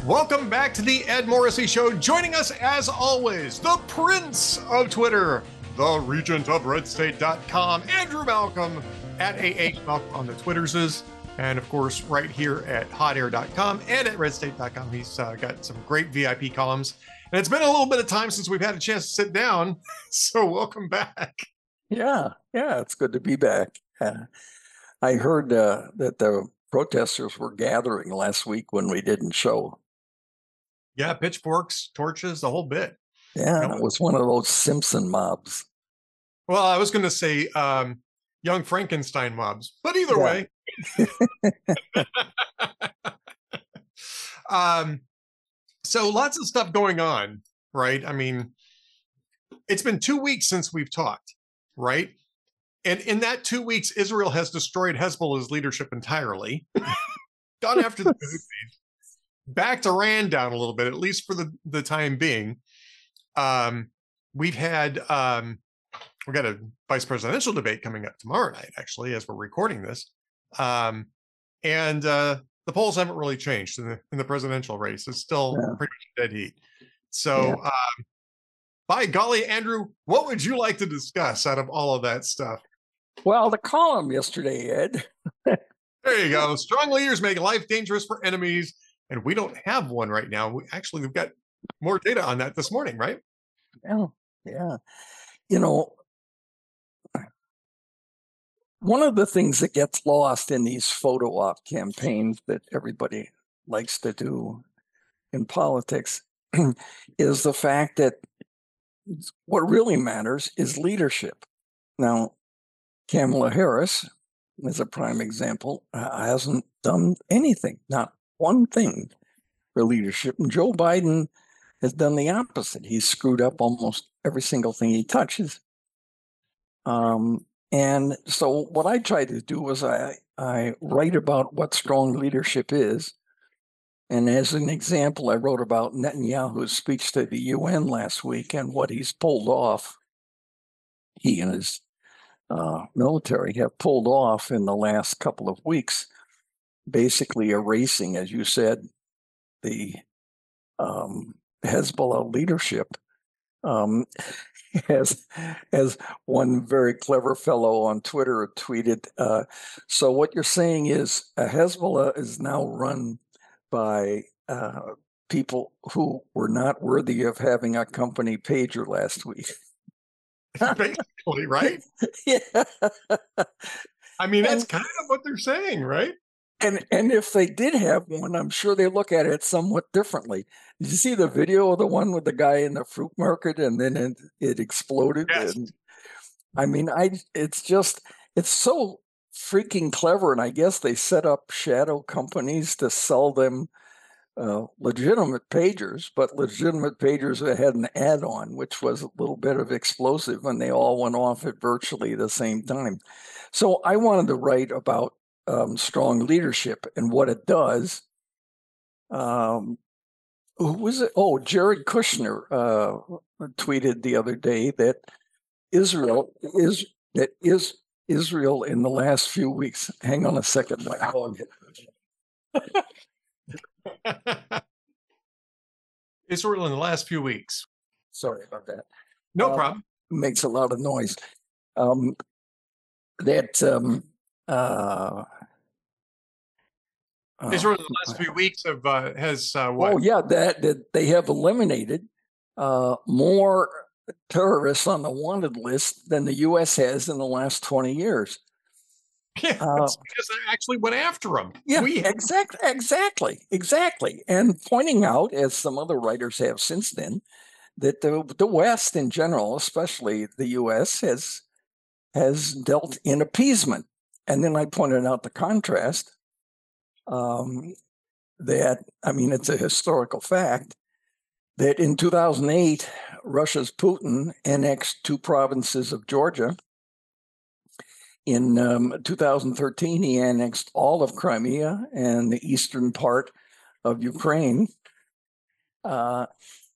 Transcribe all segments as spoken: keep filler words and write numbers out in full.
Welcome back to the Ed Morrissey Show. Joining us, as always, the Prince of Twitter, the Regent of Red State dot com, Andrew Malcolm at A H Malcolm on the Twitterses, and of course, right here at hot air dot com and at red state dot com. He's uh, got some great V I P columns, and it's been a little bit of time since we've had a chance to sit down. So, welcome back. Yeah, yeah, it's good to be back. Uh, I heard uh, that the protesters were gathering last week when we didn't show. Yeah, pitchforks, torches, the whole bit. Yeah, you know, it was one of those Simpson mobs. Well, I was going to say um, young Frankenstein mobs, but either yeah. way. um, so lots of stuff going on, right? I mean, it's been two weeks since we've talked, right? And in that two weeks, Israel has destroyed Hezbollah's leadership entirely, gone after the backed Iran down a little bit, at least for the, the time being. Um, we've had, um, we've got a vice presidential debate coming up tomorrow night, actually, as we're recording this. Um, and uh, the polls haven't really changed in the, in the presidential race. It's still yeah. pretty much dead heat. So, yeah. um, by golly, Andrew, what would you like to discuss out of all of that stuff? Well, the column yesterday, Ed. There you go. Strong leaders make life dangerous for enemies. And we don't have one right now. We actually, we've got more data on that this morning, right? Yeah, yeah. You know, one of the things that gets lost in these photo op campaigns that everybody likes to do in politics is the fact that what really matters is leadership. Now, Kamala Harris, as a prime example, uh, hasn't done anything, not one thing for leadership. And Joe Biden has done the opposite. He's screwed up almost every single thing he touches. Um, and so what I tried to do was I, I write about what strong leadership is. And as an example, I wrote about Netanyahu's speech to the U N last week and what he's pulled off. He and his uh, military have pulled off in the last couple of weeks, basically erasing, as you said, the um, Hezbollah leadership. Um, as, as one very clever fellow on Twitter tweeted, uh, so what you're saying is uh, Hezbollah is now run by uh, people who were not worthy of having a company pager last week. Basically, right? Yeah. I mean, that's and, kind of what they're saying, right? And and if they did have one, I'm sure they look at it somewhat differently. Did you see the video of the one with the guy in the fruit market and then it, it exploded? Yes. And, I mean, I it's just, it's so freaking clever. And I guess they set up shadow companies to sell them uh, legitimate pagers, but legitimate pagers that had an add-on, which was a little bit of explosive, and they all went off at virtually the same time. So I wanted to write about Um, strong leadership and what it does. Um, who was it? Oh, Jared Kushner uh, tweeted the other day that Israel is that is Israel in the last few weeks. Hang on a second, my dog. Israel in the last few weeks. Sorry about that. No uh, problem. Makes a lot of noise. Um, that. Um, Uh, Israel in the last few weeks have uh, has uh, what? Oh yeah, that, that they have eliminated uh, more terrorists on the wanted list than the U S has in the last twenty years. Yeah, uh, that's because they actually went after them. Yeah, we exactly, exactly, exactly, and pointing out, as some other writers have since then, that the the West in general, especially the U S, has has dealt in appeasement. And then I pointed out the contrast um, that, I mean, it's a historical fact that in two thousand eight, Russia's Putin annexed two provinces of Georgia. In um, two thousand thirteen, he annexed all of Crimea and the eastern part of Ukraine. Uh,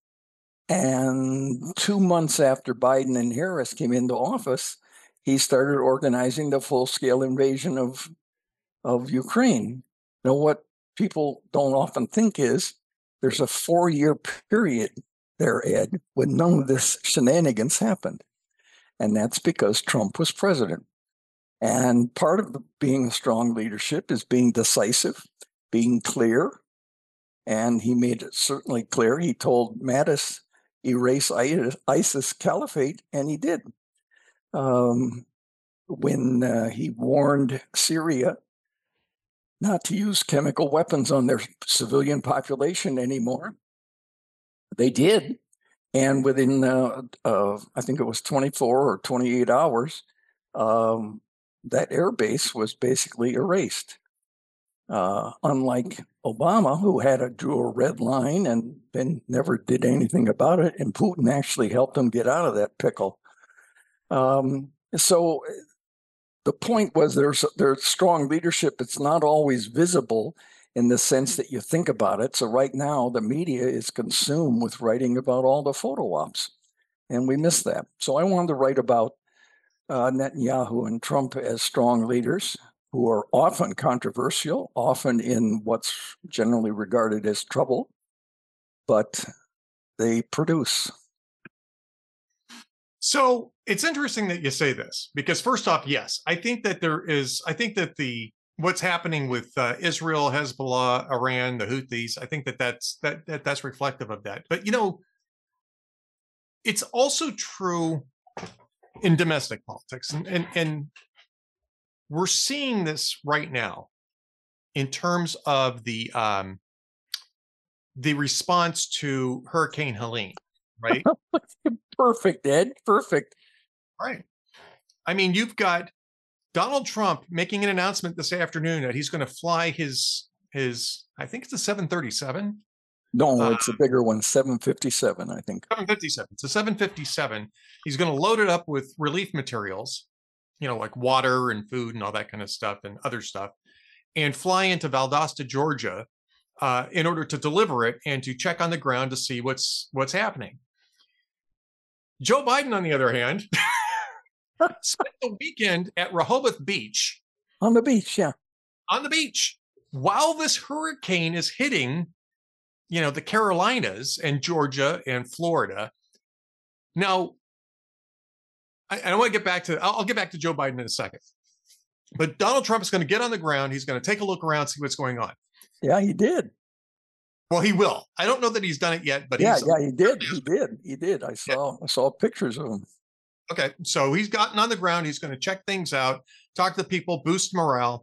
and two months after Biden and Harris came into office, he started organizing the full-scale invasion of, of Ukraine. Now, what people don't often think is there's a four-year period there, Ed, when none of this shenanigans happened. And that's because Trump was president. And part of the, being a strong leadership is being decisive, being clear. And he made it certainly clear. He told Mattis, erase ISIS caliphate, and he did. Um, when uh, he warned Syria not to use chemical weapons on their civilian population anymore, they did. And within, uh, uh, I think it was twenty-four or twenty-eight hours, um, that air base was basically erased. Uh, unlike Obama, who had a drew a red line and then never did anything about it, and Putin actually helped him get out of that pickle. Um, so the point was there's there's strong leadership. It's not always visible in the sense that you think about it. So right now, the media is consumed with writing about all the photo ops, and we miss that. So I wanted to write about uh, Netanyahu and Trump as strong leaders who are often controversial, often in what's generally regarded as trouble, but they produce. So it's interesting that you say this, because first off, yes, I think that there is, I think that the, what's happening with uh, Israel, Hezbollah, Iran, the Houthis, I think that that's, that, that that's reflective of that. But, you know, it's also true in domestic politics. And, and, and we're seeing this right now in terms of the, um, the response to Hurricane Helene, right? Perfect, Ed. Perfect. Right. I mean, you've got Donald Trump making an announcement this afternoon that he's going to fly his, his, I think it's a seven thirty-seven. No, uh, it's a bigger one, seven fifty-seven, I think. seven fifty-seven. It's a seven fifty-seven. He's going to load it up with relief materials, you know, like water and food and all that kind of stuff and other stuff, and fly into Valdosta, Georgia, uh, in order to deliver it and to check on the ground to see what's what's happening. Joe Biden, on the other hand, spent the weekend at Rehoboth Beach. On the beach, yeah. On the beach, while this hurricane is hitting, you know, the Carolinas and Georgia and Florida. Now, I, I want to get back to, I'll, I'll get back to Joe Biden in a second. But Donald Trump is going to get on the ground. He's going to take a look around, see what's going on. Yeah, he did. Well, he will. I don't know that he's done it yet, but yeah, he's, yeah, he did. He did. He did. I saw, yeah. I saw pictures of him. Okay, so he's gotten on the ground. He's going to check things out, talk to people, boost morale.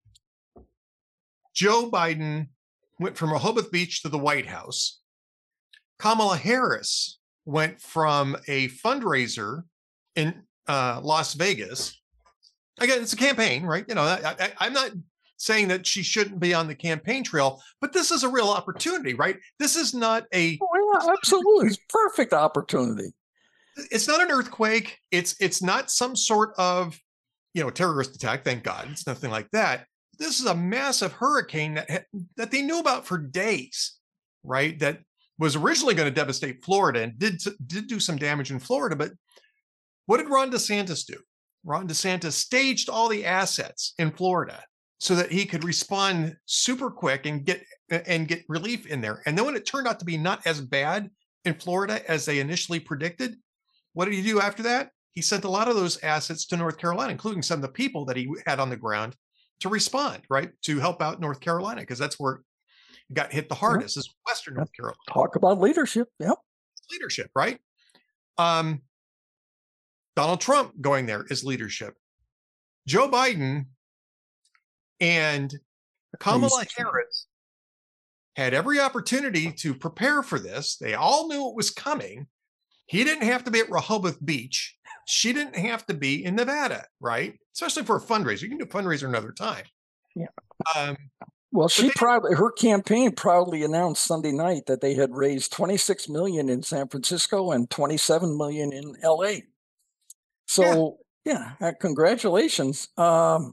Joe Biden went from Rehoboth Beach to the White House. Kamala Harris went from a fundraiser in uh, Las Vegas. Again, it's a campaign, right? You know, I, I, I'm not saying that she shouldn't be on the campaign trail, but this is a real opportunity, right? This is not a oh, yeah, absolutely, it's perfect opportunity. It's not an earthquake. It's it's not some sort of, you know, terrorist attack. Thank God, it's nothing like that. This is a massive hurricane that that they knew about for days, right? That was originally going to devastate Florida and did did do some damage in Florida. But what did Ron DeSantis do? Ron DeSantis staged all the assets in Florida so that he could respond super quick and get and get relief in there. And then when it turned out to be not as bad in Florida as they initially predicted, what did he do after that? He sent a lot of those assets to North Carolina, including some of the people that he had on the ground to respond, right? To help out North Carolina, because that's where it got hit the hardest, is Western North Carolina. Talk about leadership. Yep. Leadership, right? Um, Donald Trump going there is leadership. Joe Biden and Kamala Harris had every opportunity to prepare for this. They all knew it was coming. He didn't have to be at Rehoboth Beach. She didn't have to be in Nevada, right? Especially for a fundraiser. You can do a fundraiser another time. Yeah. Um, well, she proudly, her campaign proudly announced Sunday night that they had raised twenty-six million dollars in San Francisco and twenty-seven million dollars in L A. So, yeah, yeah uh, congratulations. Um,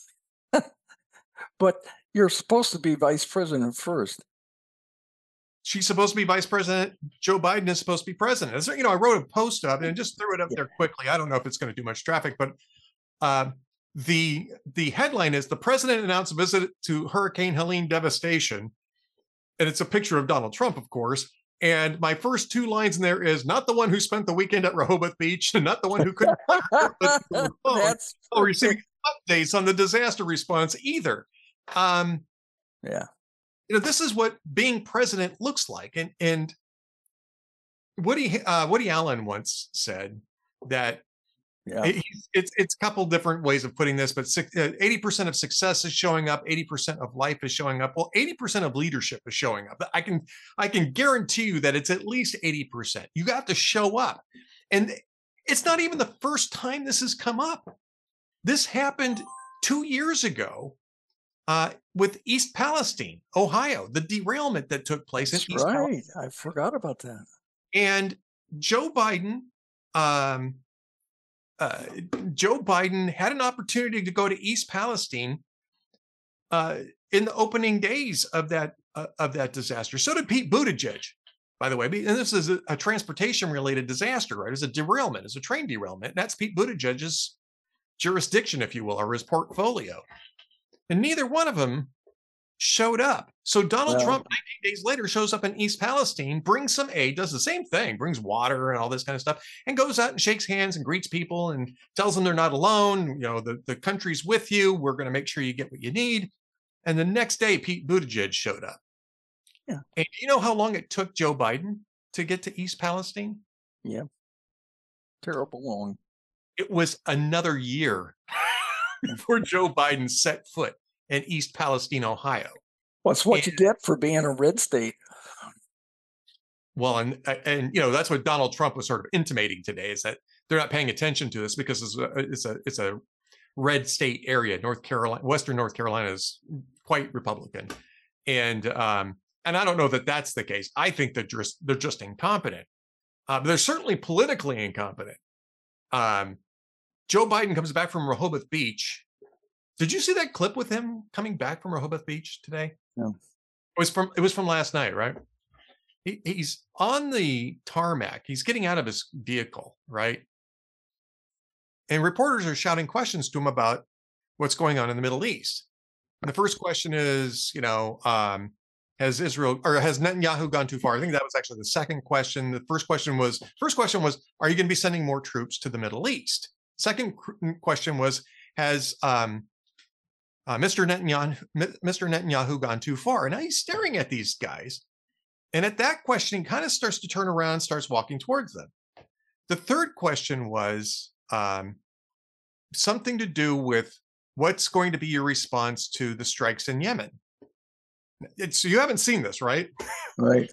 but you're supposed to be vice president first. She's supposed to be vice president. Joe Biden is supposed to be president. So, you know, I wrote a post up and just threw it up yeah. there quickly. I don't know if it's going to do much traffic, but uh, the the headline is: the president announced a visit to Hurricane Helene devastation. and it's a picture of Donald Trump, of course. And my first two lines in there is not the one who spent the weekend at Rehoboth Beach, and not the one who couldn't That's while receiving updates on the disaster response either. Um, yeah. You know, this is what being president looks like. And and Woody uh, Woody Allen once said that Yeah. it, it's it's a couple different ways of putting this, but eighty percent of success is showing up, eighty percent of life is showing up. Well, eighty percent of leadership is showing up. I can I can guarantee you that it's at least eighty percent. You got to show up. And it's not even the first time this has come up. This happened two years ago uh, with East Palestine, Ohio, the derailment that took place That's in East right. Palestine. I forgot about that. And Joe Biden, um, uh, Joe Biden had an opportunity to go to East Palestine uh, in the opening days of that uh, of that disaster. So did Pete Buttigieg, by the way. And this is a, a transportation-related disaster, right? It's a derailment. It's a train derailment. And that's Pete Buttigieg's jurisdiction, if you will, or his portfolio. And neither one of them showed up. So Donald Well, Trump, nineteen days later, shows up in East Palestine, brings some aid, does the same thing, brings water and all this kind of stuff, and goes out and shakes hands and greets people and tells them they're not alone. You know, the, the country's with you. We're going to make sure you get what you need. And the next day, Pete Buttigieg showed up. Yeah. And do you know how long it took Joe Biden to get to East Palestine? Yeah. Terrible long. It was another year before Joe Biden set foot in East Palestine, Ohio. What's what And, you get for being a red state? Well, and and you know that's what Donald Trump was sort of intimating today, is that they're not paying attention to this because it's a it's a it's a red state area. North Carolina, Western North Carolina is quite Republican, and um, and I don't know that that's the case. I think that just they're just incompetent. Uh, but they're certainly politically incompetent. Um, Joe Biden comes back from Rehoboth Beach. Did you see that clip with him coming back from Rehoboth Beach today? No. It was from it was from last night, right? He, he's on the tarmac. He's getting out of his vehicle, right? And reporters are shouting questions to him about what's going on in the Middle East. And the first question is, you know, um, has Israel or has Netanyahu gone too far? I think that was actually the second question. The first question was first question was, are you going to be sending more troops to the Middle East? Second question was, has um, uh, Mister Netanyahu Mister Netanyahu gone too far? And now he's staring at these guys. And at that question, he kind of starts to turn around, starts walking towards them. The third question was um, something to do with what's going to be your response to the strikes in Yemen. It's, you haven't seen this, right? Right.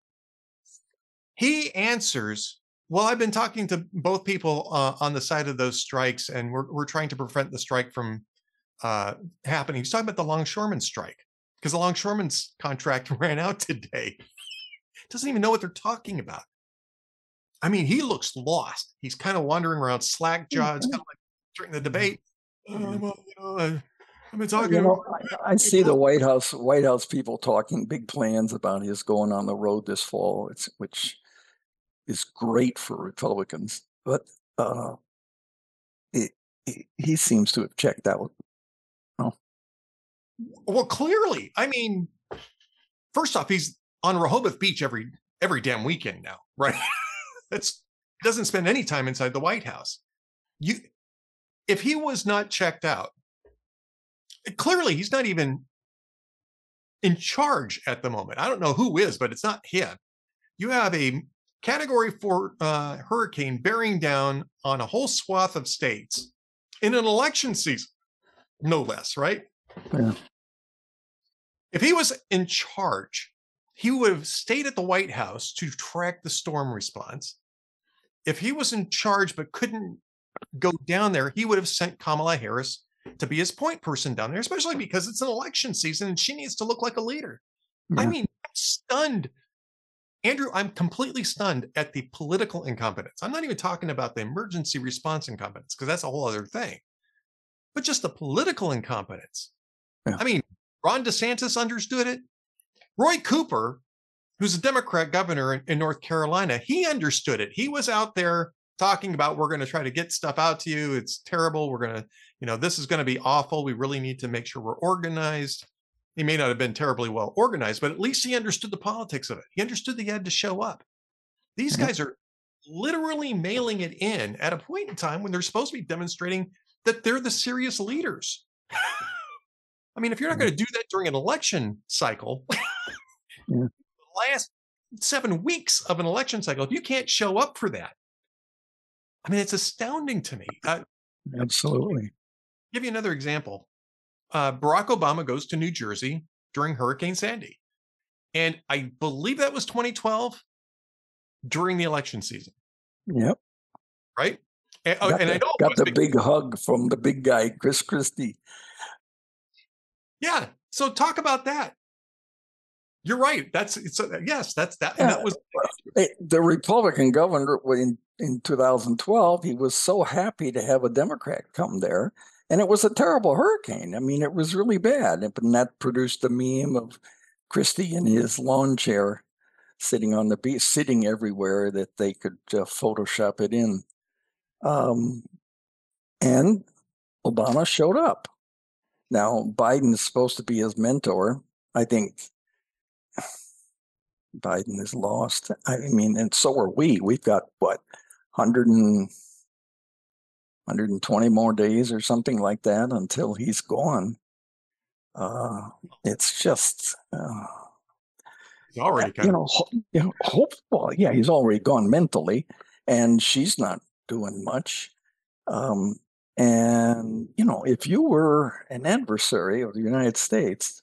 He answers, well, I've been talking to both people uh, on the side of those strikes, and we're, we're trying to prevent the strike from uh, happening. He's talking about the longshoreman strike, because the longshoreman's contract ran out today. Doesn't even know what they're talking about. I mean, he looks lost. He's kind of wandering around slack jawed. It's kind of like during the debate. Oh, well, you know, I, I've been talking. You know, I, I see the White House White House people talking big plans about his going on the road this fall, it's, which is great for Republicans. But uh, it, it, he seems to have checked out. Oh. Well, clearly, I mean, first off, he's on Rehoboth Beach every every damn weekend now, right? That's doesn't spend any time inside the White House. You, if he was not checked out, clearly he's not even in charge at the moment. I don't know who is, but it's not him. You have a Category Four uh, hurricane bearing down on a whole swath of states in an election season, no less, right? Yeah. If he was in charge, he would have stayed at the White House to track the storm response. If he was in charge but couldn't go down there, he would have sent Kamala Harris to be his point person down there, especially because it's an election season and she needs to look like a leader. Yeah. I mean, I'm stunned. Andrew, I'm completely stunned at the political incompetence. I'm not even talking about the emergency response incompetence, because that's a whole other thing, but just the political incompetence. Yeah. I mean, Ron DeSantis understood it. Roy Cooper, who's a Democrat governor in, in North Carolina, he understood it. He was out there talking about, we're going to try to get stuff out to you. It's terrible. We're going to, you know, this is going to be awful. We really need to make sure we're organized. he may not have been terribly well organized, but at least he understood the politics of it. He understood that he had to show up. These Yep. guys are literally mailing it in at a point in time when they're supposed to be demonstrating that they're the serious leaders. I mean, if you're not going to do that during an election cycle, Yeah. the last seven weeks of an election cycle, if you can't show up for that, I mean, it's astounding to me. Uh, Absolutely. give you another example. Uh, Barack Obama goes to New Jersey during Hurricane Sandy. And I believe that was twenty twelve during the election season, Yep. right? And, oh, Got and I the, know it got was the big- big hug from the big guy, Chris Christie. yeah. So talk about that. You're right. That's it's a, yes. That's that. And Yeah. that was Eh, The Republican governor in, in two thousand twelve, he was so happy to have a Democrat come there. And it was a terrible hurricane. I mean, it was really bad. And that produced the meme of Christie in his lawn chair sitting on the beach, sitting everywhere that they could uh, Photoshop it in. Um, and Obama showed up. Now, Biden's supposed to be his mentor. I think Biden is lost. I mean, and so are we. We've got what, one hundred and one hundred twenty more days or something like that until he's gone. Uh, it's just, uh, he's already kind you of know, ho- you know, hope. Well, yeah, he's already gone mentally, and she's not doing much. Um, and you know, if you were an adversary of the United States,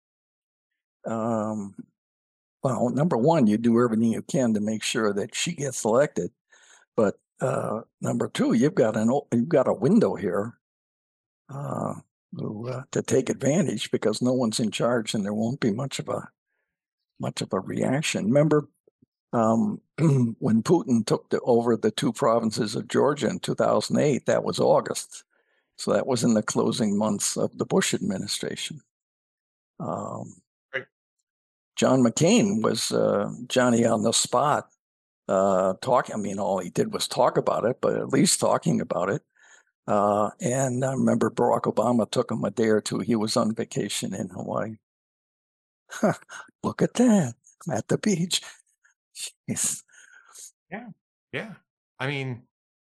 um, well, number one, you do everything you can to make sure that she gets elected. But uh, number two, you've got an o- you've got a window here uh, to, uh, to take advantage because no one's in charge, and there won't be much of a much of a reaction. Remember um, when Putin took the, over the two provinces of Georgia in two thousand eight? That was August, so that was in the closing months of the Bush administration. Um, Right. John McCain was uh, Johnny on the spot, uh, talking. I mean, all he did was talk about it, but at least talking about it. Uh, and I remember Barack Obama took him a day or two. He was on vacation in Hawaii. Look at that, at the beach. Jeez. yeah. I mean,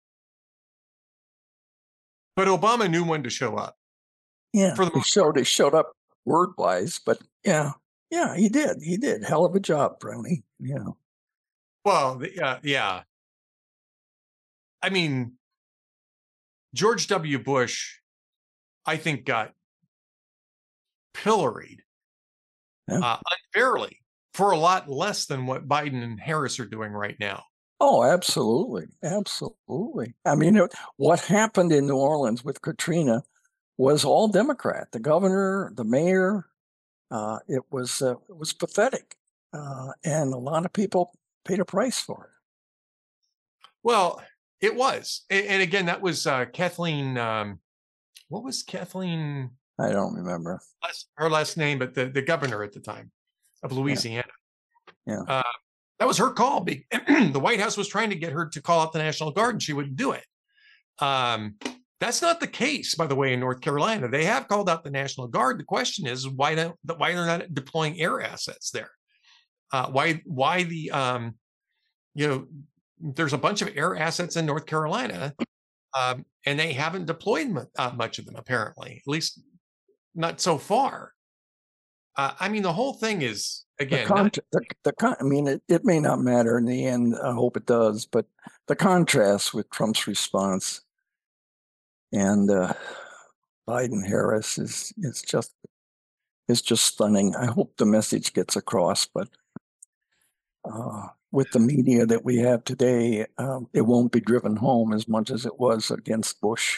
but Obama knew when to show up. Yeah, For the he most showed he showed up word wise, but yeah, yeah, he did. He did. Hell of a job, Brownie. Yeah. Well, the- yeah, yeah. I mean, George W. Bush, I think, got pilloried Yeah. uh, unfairly for a lot less than what Biden and Harris are doing right now. Oh, absolutely, absolutely. I mean, it- what happened in New Orleans with Katrina was all Democrat. The governor, the mayor. Uh, it was uh, it was pathetic, uh, and a lot of people paid a price for it. Well, it was, and, and again, that was uh, Kathleen. Um, what was Kathleen? I don't remember. last- Her last name, but the the governor at the time of Louisiana. Yeah. Uh, that was her call. Be- the White House was trying to get her to call out the National Guard, and she wouldn't do it. Um, that's not the case, by the way, in North Carolina. They have called out the National Guard. The question is why don't why they're not deploying air assets there? Uh, why why the um, you know there's a bunch of air assets in North Carolina, um, and they haven't deployed mu- uh, much of them apparently, at least not so far. Uh, I mean, the whole thing is The again. con- not- the, the con- I mean, it, it may not matter in the end. I hope it does, but the contrast with Trump's response and uh, Biden Harris is is just is just stunning. I hope the message gets across, but uh, with the media that we have today, um, it won't be driven home as much as it was against Bush.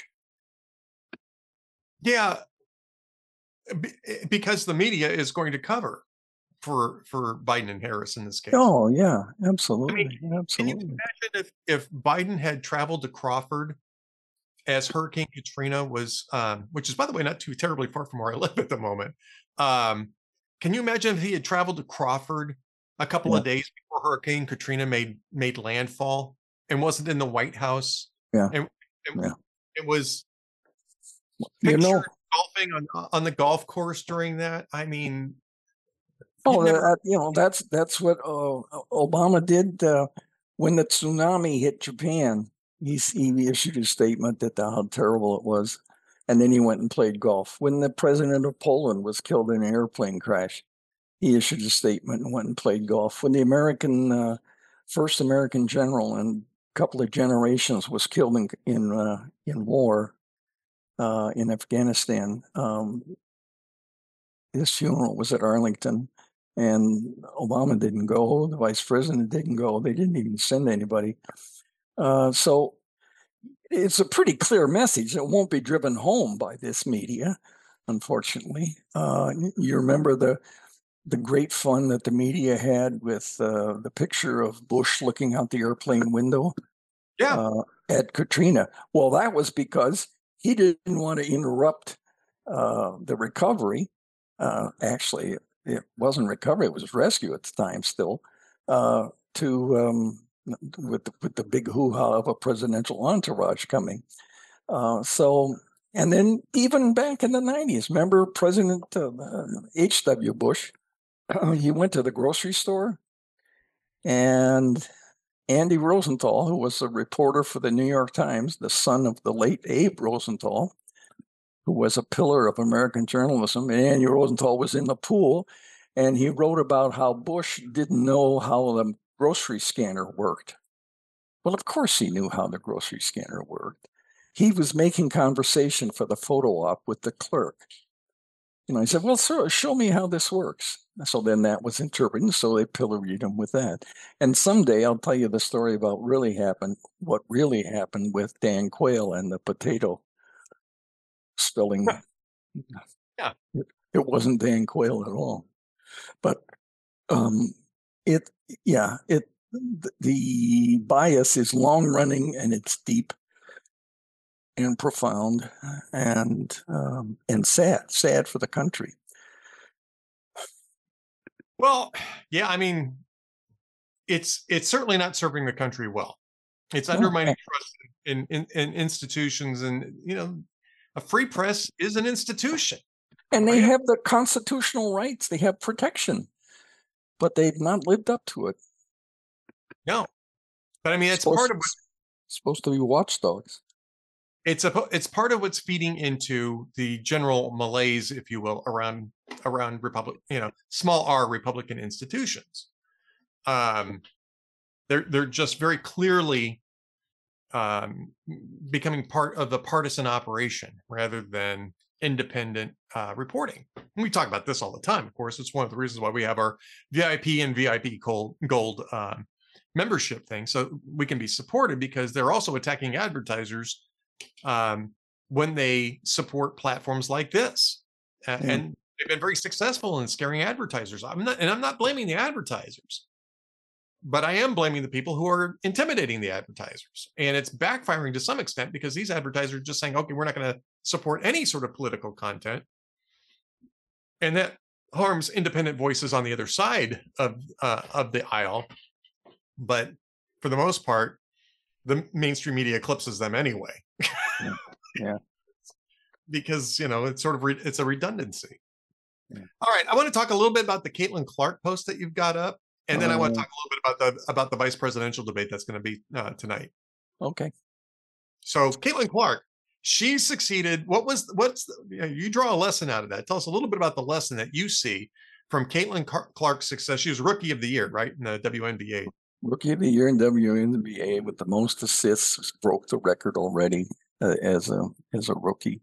Yeah, be- because the media is going to cover for for Biden and Harris in this case. Oh yeah, absolutely, Can you absolutely. imagine if, if Biden had traveled to Crawford as Hurricane Katrina was, um, which is, by the way, not too terribly far from where I live at the moment. Um, can you imagine if he had traveled to Crawford a couple Yeah. of days before Hurricane Katrina made made landfall and wasn't in the White House? Yeah. And, and Yeah. it was You know, pictured golfing on on the golf course during that. I mean, Oh, you'd never. that, you know, that's that's what uh, Obama did uh, when the tsunami hit Japan. He, he issued a statement that uh, how terrible it was, and then he went and played golf. When the president of Poland was killed in an airplane crash, he issued a statement and went and played golf. When the American uh, first American general in a couple of generations was killed in in uh, in war uh, in Afghanistan, um, his funeral was at Arlington. And Obama didn't go. The vice president didn't go. They didn't even send anybody. Uh, so it's a pretty clear message that won't be driven home by this media, unfortunately. Uh, you remember the the great fun that the media had with uh, the picture of Bush looking out the airplane window Yeah. uh, at Katrina. Well, that was because he didn't want to interrupt uh, the recovery. Uh, actually, it wasn't recovery; it was rescue at the time. Still, uh, to um, with the, with the big hoo-ha of a presidential entourage coming. Uh, so, and then even back in the nineties, remember President uh, H W Bush? He went to the grocery store, and Andy Rosenthal, who was a reporter for the New York Times, the son of the late Abe Rosenthal, who was a pillar of American journalism, and Andy Rosenthal was in the pool, and he wrote about how Bush didn't know how the grocery scanner worked. Well, of course he knew how the grocery scanner worked. He was making conversation for the photo op with the clerk. You know, he said, well, sir, show me how this works. So then that was interpreted, so they pilloried him with that. And someday I'll tell you the story about really happened, what really happened with Dan Quayle and the potato spilling. Yeah. It, it wasn't Dan Quayle at all. But um, it, yeah, it, the bias is long running and it's deep and profound and um, and sad, sad for the country. Well, yeah, I mean, it's it's certainly not serving the country well. It's No. undermining trust in, in in institutions, and you know, a free press is an institution. And they right? have the constitutional rights, they have protection, but they've not lived up to it. No, but I mean, it's supposed, part of what, supposed to be watchdogs. it's a it's part of what's feeding into the general malaise, if you will, around around Republic, you know, small R Republican institutions. Um, they're they're just very clearly um, becoming part of the partisan operation rather than independent uh, reporting. And we talk about this all the time. Of course, it's one of the reasons why we have our V I P and V I P gold, gold um, membership thing, so we can be supported, because they're also attacking advertisers um, when they support platforms like this, uh, Yeah. and they've been very successful in scaring advertisers. I'm not, and I'm not blaming the advertisers, but I am blaming the people who are intimidating the advertisers. And it's backfiring to some extent, because these advertisers are just saying, okay, we're not going to support any sort of political content. And that harms independent voices on the other side of uh, of the aisle. But for the most part, the mainstream media eclipses them anyway. Yeah. Yeah. Because, you know, it's sort of, re- it's a redundancy. Yeah. All right. I want to talk a little bit about the Caitlin Clark post that you've got up. And then uh, I want to talk a little bit about the about the vice presidential debate that's going to be uh, tonight. Okay. So Caitlin Clark, she succeeded. What was what's the, you, know, you draw a lesson out of that? Tell us a little bit about the lesson that you see from Caitlin Clark's success. She was Rookie of the Year, right, in the W N B A. Rookie of the Year in W N B A with the most assists, broke the record already uh, as a as a rookie.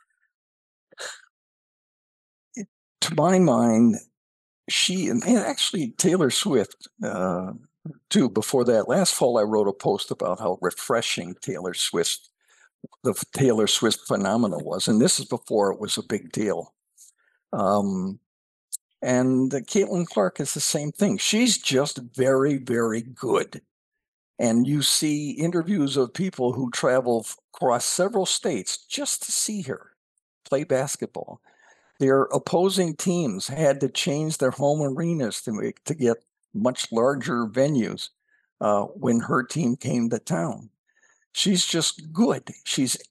It, to my mind, she and actually Taylor Swift uh, too. Before that, last fall I wrote a post about how refreshing Taylor Swift, the Taylor Swift phenomenon was, and this is before it was a big deal. Um, and uh, Caitlin Clark is the same thing. She's just very, very good. And you see interviews of people who travel across several states just to see her play basketball. Their opposing teams had to change their home arenas to make, to get much larger venues uh, when her team came to town. She's just good. She's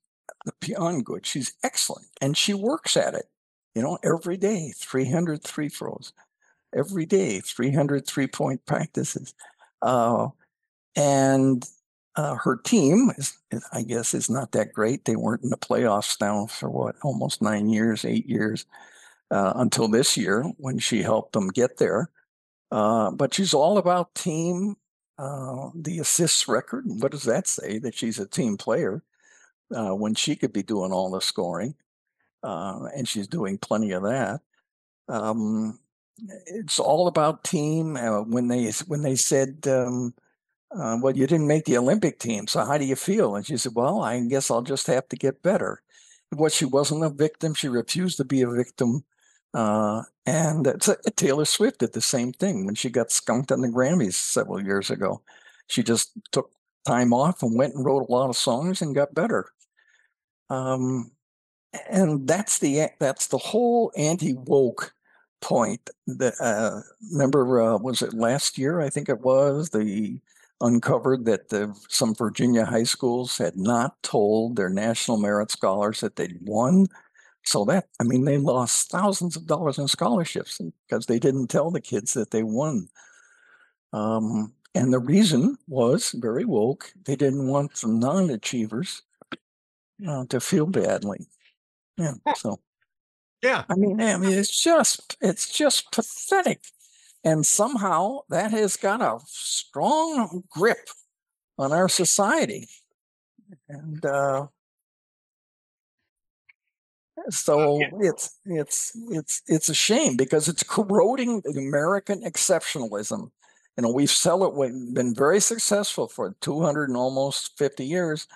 beyond good. She's excellent, and she works at it. You know, every day, three hundred three throws, every day, three hundred three-point practices. Uh, and uh, her team, is, is, I guess, is not that great. They weren't in the playoffs now for what, almost nine years, eight years, uh, until this year when she helped them get there. Uh, but she's all about team. Uh, the assists record, what does that say? That she's a team player uh, when she could be doing all the scoring. Uh, and she's doing plenty of that. Um, it's all about team. Uh, when they when they said, um, uh, "Well, you didn't make the Olympic team, so how do you feel?" And she said, "Well, I guess I'll just have to get better." What she wasn't a victim. She refused to be a victim. Uh, and uh, Taylor Swift did the same thing when she got skunked on the Grammys several years ago. She just took time off and went and wrote a lot of songs and got better. Um, and that's the that's the whole anti-woke point. That uh, remember, uh, was it last year? I think it was. They uncovered that the, some Virginia high schools had not told their National Merit Scholars that they'd won. So that, I mean, they lost thousands of dollars in scholarships because they didn't tell the kids that they won. Um, and the reason was very woke. They didn't want the non-achievers uh, to feel badly. Yeah. So, yeah. I mean, I mean, it's just, it's just pathetic. And somehow that has got a strong grip on our society. And uh, so uh, yeah. it's it's it's it's a shame because it's corroding American exceptionalism. You know, we've sell it, we've been very successful for two hundred and almost fifty years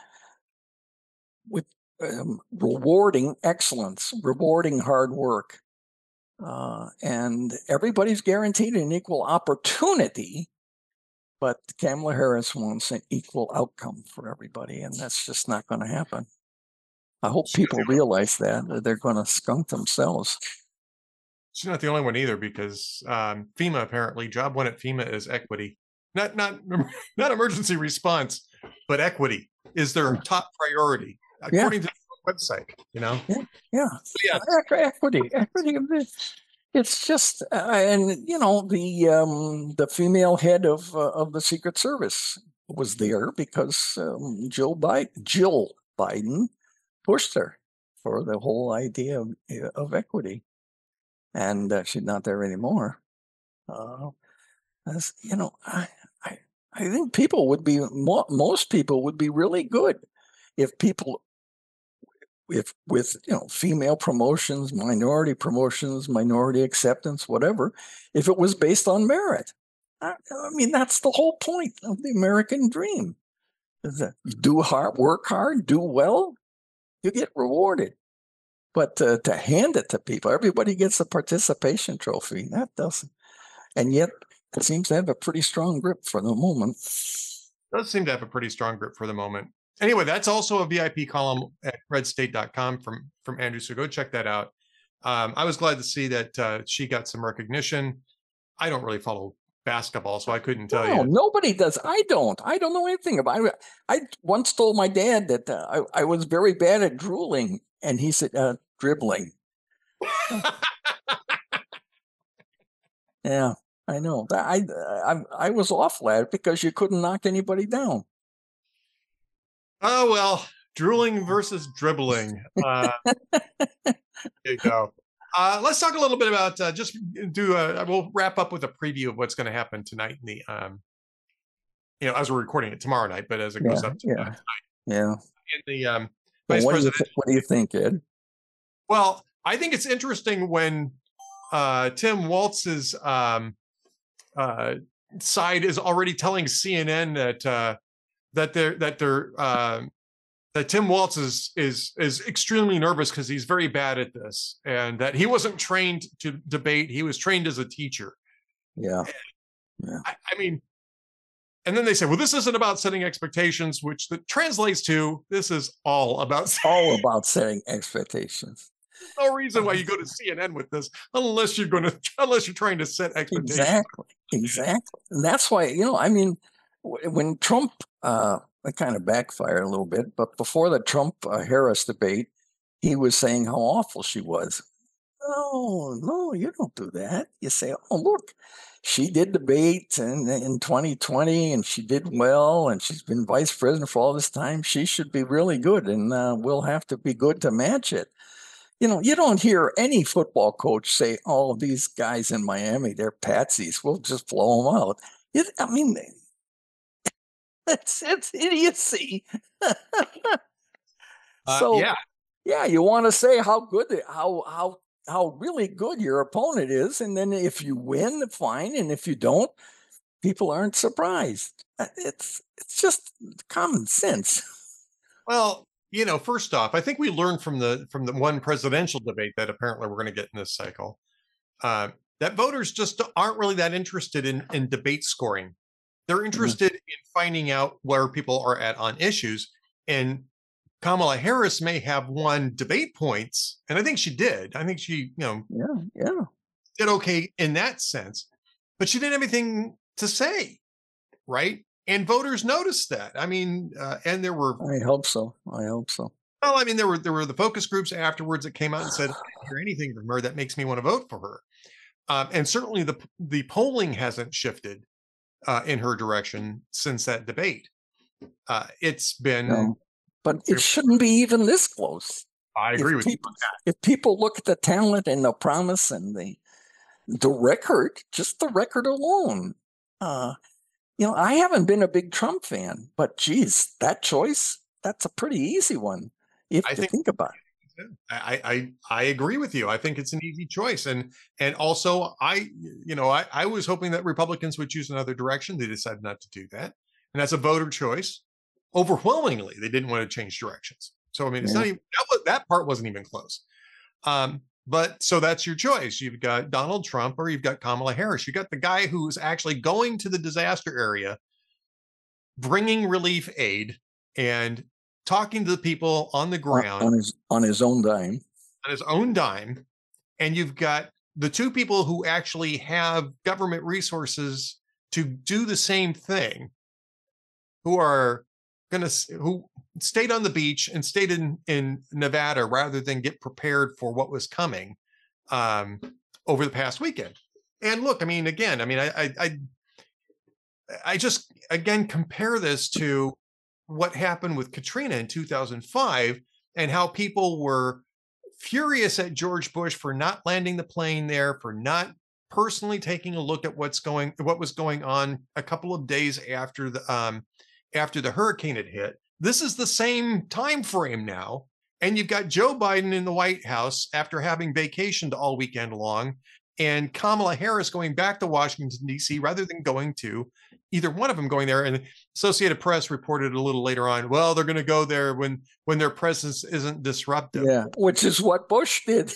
with um, rewarding excellence, rewarding hard work. Uh, and everybody's guaranteed an equal opportunity, but Kamala Harris wants an equal outcome for everybody, and that's just not going to happen. I hope people realize that, that they're going to skunk themselves. She's not the only one either, because um, FEMA, apparently, job one at FEMA is equity. Not not not emergency response, but equity is their top priority, according yeah. to the website, you know? Yeah, yeah. yeah. Equity, equity. It's just, uh, and you know, the um, the female head of uh, of the Secret Service was there because um, Jill Biden, Jill Biden pushed her for the whole idea of, of equity, and uh, she's not there anymore. Uh, as, you know, I, I I think people would be most people would be really good if people. If with you know female promotions, minority promotions, minority acceptance, whatever, if it was based on merit. I, I mean, that's the whole point of the American dream. Is that you do hard, work hard, do well, you get rewarded. But uh, to hand it to people, everybody gets a participation trophy. That doesn't, and yet it seems to have a pretty strong grip for the moment. It does seem to have a pretty strong grip for the moment. Anyway, that's also a V I P column at red state dot com from, from Andrew, so go check that out. Um, I was glad to see that uh, she got some recognition. I don't really follow basketball, so I couldn't tell no, you. Nobody does. I don't. I don't know anything about it. I once told my dad that uh, I, I was very bad at drooling, and he said, uh, dribbling. Yeah, I know. I, I, I was awful at it because you couldn't knock anybody down. Oh, well, drooling versus dribbling. Uh, there you go. Uh, let's talk a little bit about uh, just do a, we'll wrap up with a preview of what's going to happen tonight in the, um, you know, as we're recording it tomorrow night, but as it goes yeah, up to, yeah, uh, tonight. Yeah. In the um, well, vice what president. Do you, what do you think, Ed? Well, I think it's interesting when uh, Tim Walz's um, uh, side is already telling C N N that, uh, that they're that they're uh, that Tim Walz is is is extremely nervous because he's very bad at this, and that he wasn't trained to debate; he was trained as a teacher. Yeah, yeah. I, I mean, and then they say, "Well, this isn't about setting expectations," which that translates to this is all about all about setting expectations. There's no reason why you go to C N N with this unless you're going to unless you're trying to set expectations. Exactly, exactly, and that's why you know. I mean, when Trump uh, it kind of backfired a little bit. But before the Trump uh, Harris debate, he was saying how awful she was. No, no, you don't do that. You say, oh, look, she did debate in, in twenty twenty and she did well and she's been vice president for all this time. She should be really good and uh, we'll have to be good to match it. You know, you don't hear any football coach say, oh, these guys in Miami, they're patsies. We'll just blow them out. It, I mean, it's, it's idiocy. Uh, So, yeah. yeah, you want to say how good, they- how, how, how really good your opponent is. And then if you win, fine. And if you don't, people aren't surprised. Uh, It's, it's just common sense. Well, you know, first off, I think we learned from the from the one presidential debate that apparently we're going to get in this cycle uh, that voters just aren't really that interested in in debate scoring. They're interested in finding out where people are at on issues. And Kamala Harris may have won debate points, and I think she did. I think she, you know, Yeah, yeah. did okay in that sense, but she didn't have anything to say, right? And voters noticed that. I mean, uh, and there were I hope so. I hope so. well, I mean, there were there were the focus groups afterwards that came out and said, "I didn't hear anything from her that makes me want to vote for her." Um, and certainly the the polling hasn't shifted uh, in her direction since that debate. Uh, it's been. No, but it shouldn't be even this close. I If agree with you. people, if people look at the talent and the promise and the the record, just the record alone, uh, you know, I haven't been a big Trump fan, but geez, that choice, that's a pretty easy one if I you think think about it. I, I I agree with you. I think it's an easy choice, and and also I you know I I was hoping that Republicans would choose another direction. They decided not to do that, and that's a voter choice. Overwhelmingly, they didn't want to change directions. So I mean, it's Yeah. not even that, was, that part wasn't even close. Um, but so that's your choice. You've got Donald Trump or you've got Kamala Harris. You got the guy who's actually going to the disaster area, bringing relief aid, and talking to the people on the On, ground on his on his own dime. on his own dime. And you've got the two people who actually have government resources to do the same thing, who are going to who stayed on the beach and stayed in in Nevada rather than get prepared for what was coming um, over the past weekend. And look, I mean, again, I mean, I I I, I just again compare this to what happened with Katrina in two thousand five and how people were furious at George Bush for not landing the plane there, for not personally taking a look at what's going what was going on a couple of days after the um, after the hurricane had hit. This is the same time frame now, and you've got Joe Biden in the White House after having vacationed all weekend long, and Kamala Harris going back to Washington D C rather than going to either one of them going there. And Associated Press reported a little later on, well, they're going to go there when when their presence isn't disruptive. Yeah, which is what Bush did.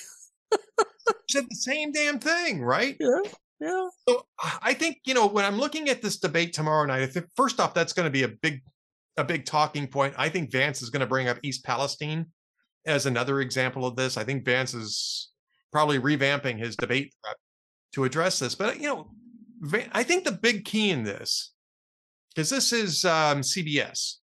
Said the same damn thing, right? Yeah, yeah. So I think, you know, when I'm looking at this debate tomorrow night, I think first off, that's going to be a big, a big talking point. I think Vance is going to bring up East Palestine as another example of this. I think Vance is probably revamping his debate prep to address this. But, you know, I think the big key in this, because this is um, C B S,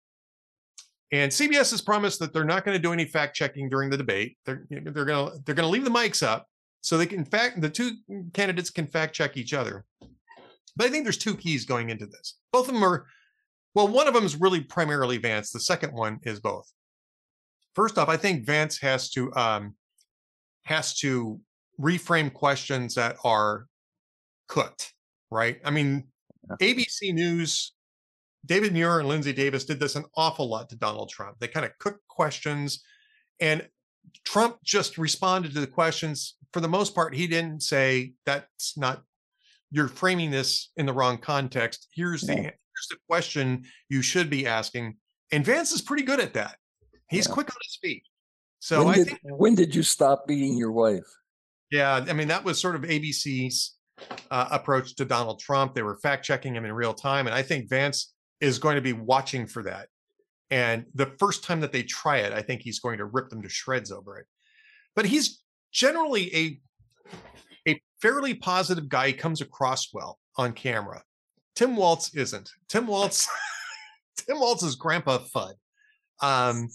and C B S has promised that they're not going to do any fact checking during the debate. They're they're going to they're going to leave the mics up so they can, in fact, the two candidates can fact check each other. But I think there's two keys going into this. Both of them are, well, one of them is really primarily Vance. The second one is both. First off, I think Vance has to um, has to reframe questions that are cooked, right? I mean, A B C News, David Muir and Lindsay Davis did this an awful lot to Donald Trump. They kind of cooked questions, and Trump just responded to the questions. For the most part, he didn't say, that's not, you're framing this in the wrong context. Here's the, Yeah. here's the question you should be asking. And Vance is pretty good at that. He's Yeah. quick on his feet. So when I did think, when did you stop beating your wife? yeah, I mean, that was sort of A B C's uh, approach to Donald Trump. They were fact checking him in real time. And I think Vance is going to be watching for that. And the first time that they try it, I think he's going to rip them to shreds over it. But he's generally a, a fairly positive guy. He comes across well on camera. Tim Walz isn't. Tim Walz, Tim Walz's grandpa Fudd. Um,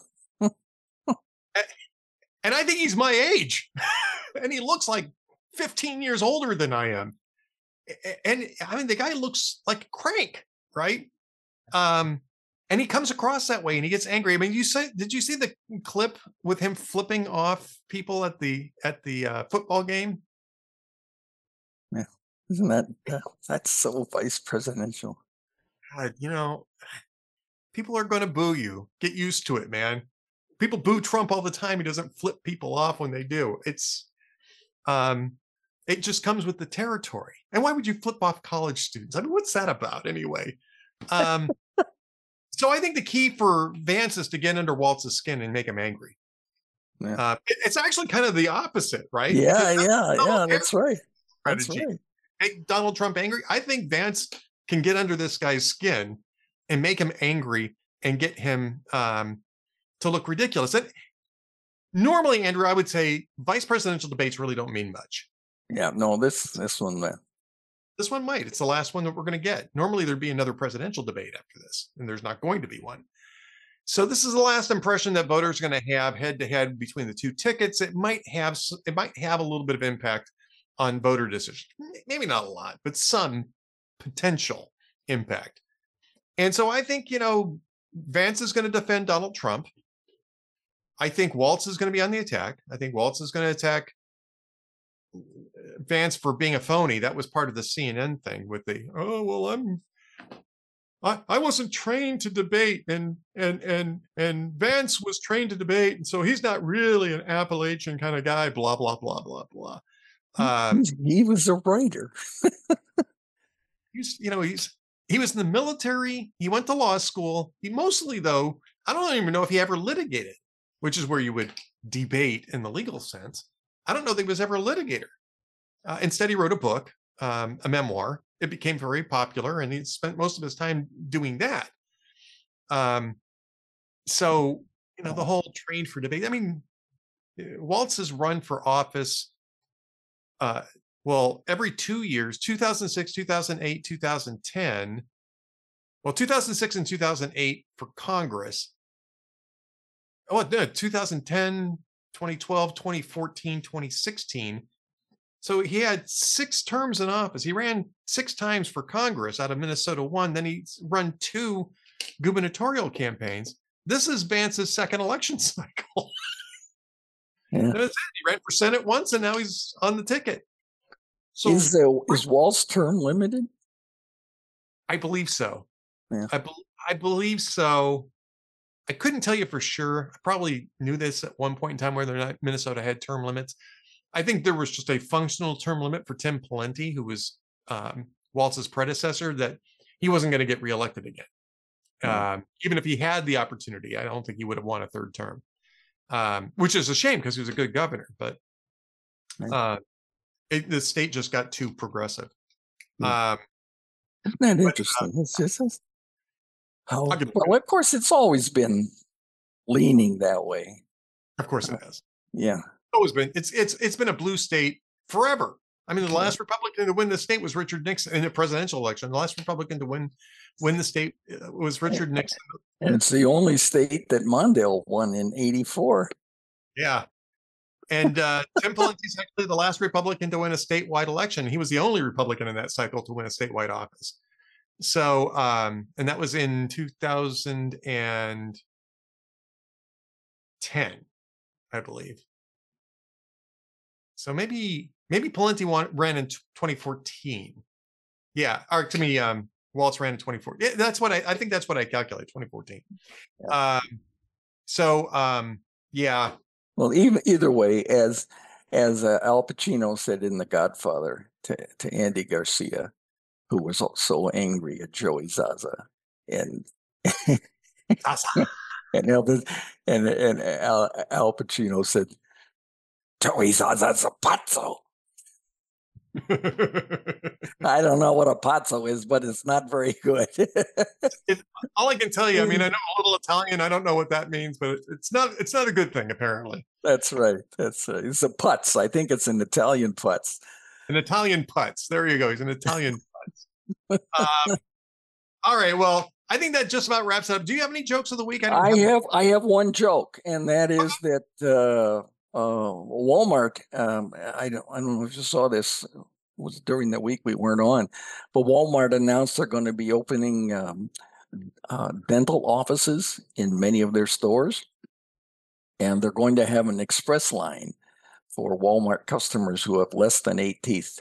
and I think he's my age, and he looks like fifteen years older than I am. And I mean, the guy looks like a crank, right? Um, and he comes across that way, and he gets angry. I mean, you say, did you see the clip with him flipping off people at the at the uh, football game? Yeah, isn't that uh, that's so vice presidential? God, you know, people are going to boo you. Get used to it, man. People boo Trump all the time. He doesn't flip people off when they do. It's, um, it just comes with the territory. And why would you flip off college students? I mean, what's that about anyway? Um, so I think the key for Vance is to get under Walz's skin and make him angry. Yeah. Uh, it, it's actually kind of the opposite, right? Yeah, yeah, yeah. That's right. Strategy. That's right. Make Donald Trump angry. I think Vance can get under this guy's skin and make him angry and get him um, to look ridiculous. And normally, Andrew, I would say vice presidential debates really don't mean much. Yeah, no, this this one, man. This one might. It's the last one that we're going to get. Normally, there'd be another presidential debate after this, and there's not going to be one. So this is the last impression that voters are going to have head to head between the two tickets. It might have it might have a little bit of impact on voter decisions. Maybe not a lot, but some potential impact. And so I think, you know, Vance is going to defend Donald Trump. I think Walz is going to be on the attack. I think Walz is going to attack Vance for being a phony. That was part of the C N N thing with the, oh, well, I'm, I, I wasn't trained to debate, and and and and Vance was trained to debate, and so he's not really an Appalachian kind of guy. Blah blah blah blah blah. Um, he was a writer. he's, you know, he's he was in the military. He went to law school. He mostly, though, I don't even know if he ever litigated, which is where you would debate in the legal sense. I don't know that he was ever a litigator. Uh, instead, he wrote a book, um, a memoir. It became very popular, and he spent most of his time doing that. Um, so, you know, the whole trained for debate. I mean, Walz has run for office, uh, well, every two years, two thousand six, two thousand eight, two thousand ten. Well, two thousand six and two thousand eight for Congress. Oh, no, two thousand ten, twenty twelve, twenty fourteen, twenty sixteen. So he had six terms in office. He ran six times for Congress out of Minnesota one. Then he's run two gubernatorial campaigns. This is Vance's second election cycle. Yeah. He ran for Senate once, and now he's on the ticket. So is there, is Walz's term limited? I believe so. Yeah. I, be, I believe so. I couldn't tell you for sure. I probably knew this at one point in time whether or not Minnesota had term limits. I think there was just a functional term limit for Tim Pawlenty, who was um, Walz's predecessor, that he wasn't going to get reelected again. Mm-hmm. Um, even if he had the opportunity, I don't think he would have won a third term, um, which is a shame because he was a good governor. But uh, it, the state just got too progressive. Yeah. Um, Isn't that interesting? But, uh, it's just it's how, well, of course, it's always been leaning that way. Of course it has. Yeah. Always been. It's it's it's been a blue state forever. I mean, the last Republican to win the state was Richard Nixon in a presidential election. The last Republican to win win the state was Richard Nixon. And it's the only state that Mondale won in eighty-four. Yeah. And uh, Tim Pawlenty is actually the last Republican to win a statewide election. He was the only Republican in that cycle to win a statewide office. So, um, and that was in two thousand ten, I believe. So maybe maybe Pawlenty won, ran in twenty fourteen. Yeah, or to me, um, Walz ran in twenty fourteen. Yeah, that's what I, I think that's what I calculate, twenty fourteen. Yeah. Um, so, um, yeah. Well, even either way, as as uh, Al Pacino said in The Godfather to, to Andy Garcia, who was so angry at Joey Zaza, and and Elvis, and and Al, Al Pacino said, Joey Zaza's a pazzo. I don't know what a pazzo is, but it's not very good. it, all I can tell you, I mean, I know a little Italian. I don't know what that means, but it's not it's not a good thing, apparently. That's right. That's uh, it's a putz. I think it's an Italian putz. An Italian putz. There you go. He's an Italian putz. um, all right. Well, I think that just about wraps it up. Do you have any jokes of the week? I don't I have. have I have one joke, and that is that uh, uh, Walmart. Um, I don't I don't know if you saw this. It was during the week we weren't on, but Walmart announced they're going to be opening um, uh, dental offices in many of their stores, and they're going to have an express line for Walmart customers who have less than eight teeth.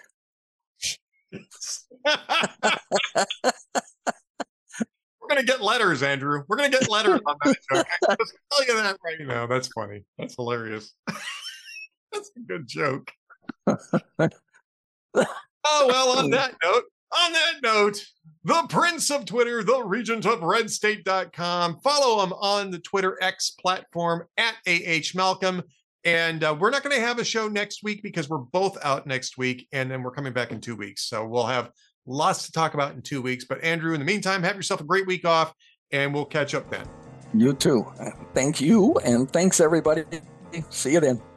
We're gonna get letters, Andrew. We're gonna get letters on that joke. I can just tell you that right now. That's funny. That's hilarious. That's a good joke. Oh, well, on that note, on that note, the Prince of Twitter, the Regent of Red State dot com. Follow him on the Twitter X platform at A H Malcolm. And uh, we're not going to have a show next week because we're both out next week. And then we're coming back in two weeks. So we'll have lots to talk about in two weeks. But Andrew, in the meantime, have yourself a great week off and we'll catch up then. You too. Thank you. And thanks, everybody. See you then.